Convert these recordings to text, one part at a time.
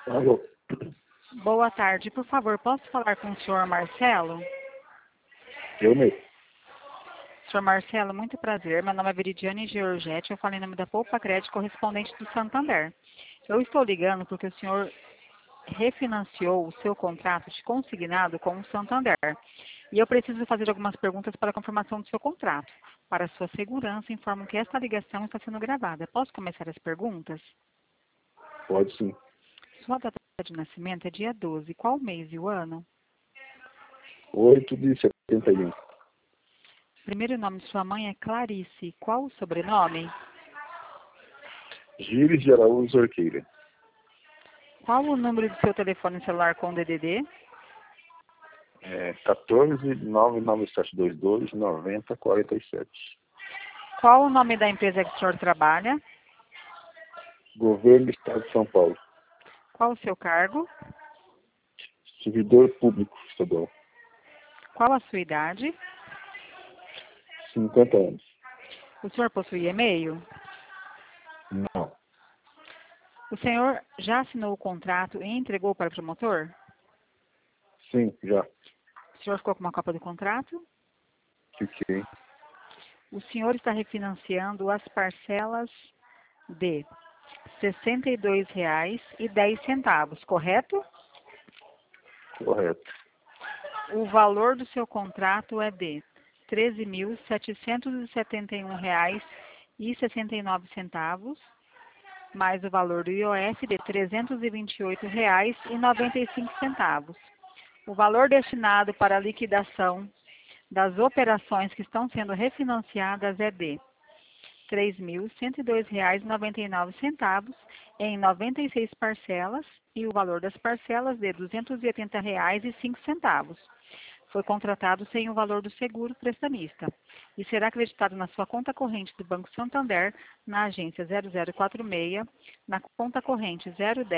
Alô? Boa tarde, por favor, posso falar com o senhor Marcelo? Eu mesmo. Senhor Marcelo, muito prazer. Meu nome é Veridiane Georgetti, eu falo em nome da Poupa Crédito, correspondente do Santander. Eu estou ligando porque o senhor refinanciou o seu contrato de consignado com o Santander. E eu preciso fazer algumas perguntas para a confirmação do seu contrato. Para sua segurança, informo que esta ligação está sendo gravada. Posso começar as perguntas? Pode sim. Sua data de nascimento é dia 12. Qual o mês e o ano? 8 de 71. Primeiro nome de sua mãe é Clarice. Qual o sobrenome? Gires de Araújo Orqueira. Qual o número do seu telefone celular com DDD? 14-99722-9047. Qual o nome da empresa que o senhor trabalha? Governo do Estado de São Paulo. Qual o seu cargo? Servidor público estadual. Qual a sua idade? 50 anos. O senhor possui e-mail? Não. O senhor já assinou o contrato e entregou para o promotor? Sim, já. O senhor ficou com uma cópia do contrato? Fiquei. O senhor está refinanciando as parcelas de R$ 62,10, correto? Correto. O valor do seu contrato é de R$ 13.771,69, mais o valor do IOF de R$ 328,95. O valor destinado para a liquidação das operações que estão sendo refinanciadas é de R$ 3.102,99 em 96 parcelas e o valor das parcelas de R$ 280,05. Foi contratado sem o valor do seguro prestamista e será acreditado na sua conta corrente do Banco Santander, na agência 0046, na conta corrente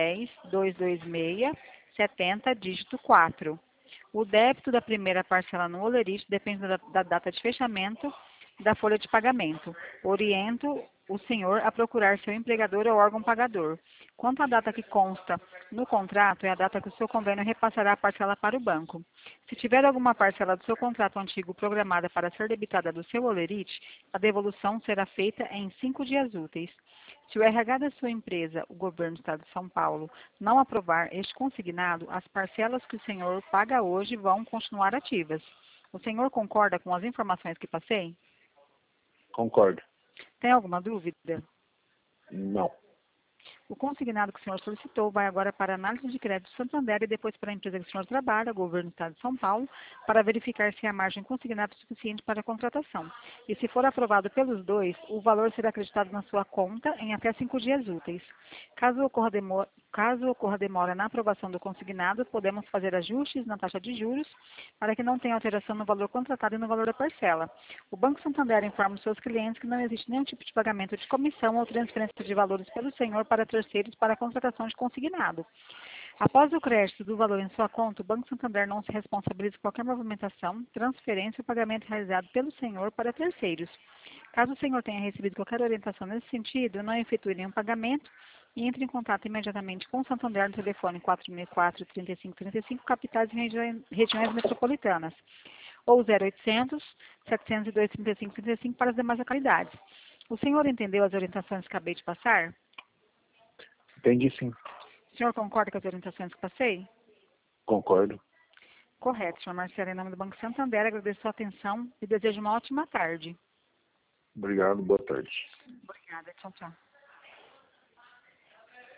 010-226-70, dígito 4. O débito da primeira parcela no holerite depende da data de fechamento da folha de pagamento. Oriento o senhor a procurar seu empregador ou órgão pagador. Quanto à data que consta no contrato, é a data que o seu convênio repassará a parcela para o banco. Se tiver alguma parcela do seu contrato antigo programada para ser debitada do seu holerite, a devolução será feita em 5 dias úteis. Se o RH da sua empresa, o Governo do Estado de São Paulo, não aprovar este consignado, as parcelas que o senhor paga hoje vão continuar ativas. O senhor concorda com as informações que passei? Concordo. Tem alguma dúvida? Não. O consignado que o senhor solicitou vai agora para a análise de crédito Santander e depois para a empresa que o senhor trabalha, Governo do Estado de São Paulo, para verificar se a margem consignada é suficiente para a contratação. E se for aprovado pelos dois, o valor será acreditado na sua conta em até 5 dias úteis. Caso ocorra demora na aprovação do consignado, podemos fazer ajustes na taxa de juros para que não tenha alteração no valor contratado e no valor da parcela. O Banco Santander informa os seus clientes que não existe nenhum tipo de pagamento de comissão ou transferência de valores pelo senhor para terceiros para a contratação de consignado. Após o crédito do valor em sua conta, o Banco Santander não se responsabiliza por qualquer movimentação, transferência ou pagamento realizado pelo senhor para terceiros. Caso o senhor tenha recebido qualquer orientação nesse sentido, não efetue nenhum pagamento e entre em contato imediatamente com o Santander no telefone 4004-3535, capitais e regiões metropolitanas, ou 0800 702 3535 para as demais localidades. O senhor entendeu as orientações que acabei de passar? Entendi sim. O senhor concorda com as orientações que passei? Concordo. Correto, senhor Marcelo. Em nome do Banco Santander, agradeço a sua atenção e desejo uma ótima tarde. Obrigado. Boa tarde. Obrigada. Tchau, tchau.